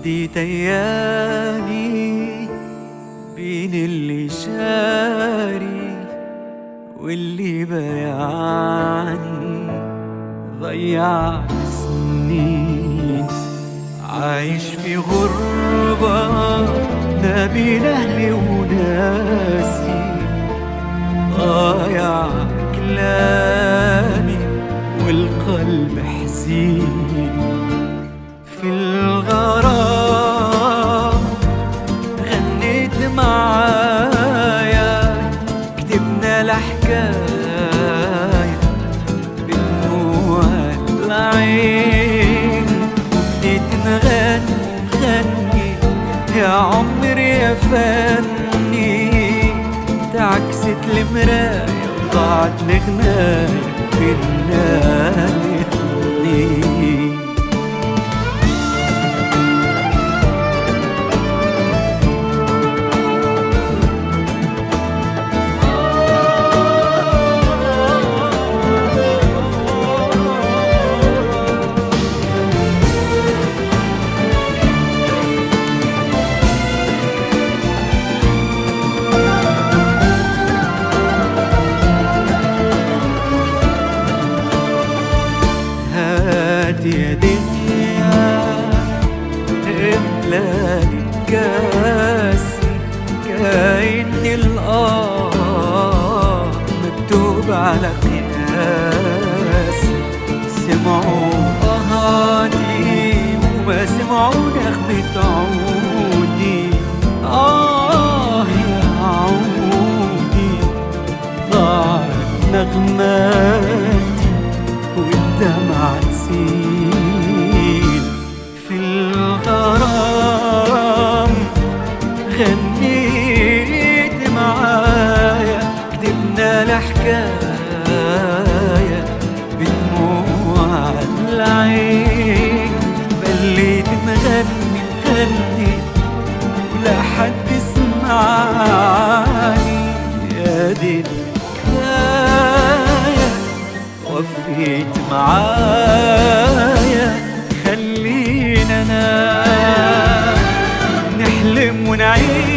عديت أيامي بين اللي شاري واللي بايعني، ضيعت سنين عايش في غربة ما بين أهلي وناسي، ضايع كلامي والقلب حزين. في الغرام غنيت معايا، كتبنا الحكاية بدموع العين، وبديت نغني يا عمري يا فني، تعكست المراية وضاعت الغناية بينا الاتنين. يا دنيا املالي كاسي، كأني مكتوب على قياسي. سمعوا قهاتي وما سمعوا نغمة عودي، يا عودي ضاعت نغماتي والدمع تسيل. في الغرام غنيت معايا، كتبنا الحكاية بدموع العين، بليت نغني ولا حد سمعني. يا دي الكفاية وفيت معايا، خلينا نحلم ونعيش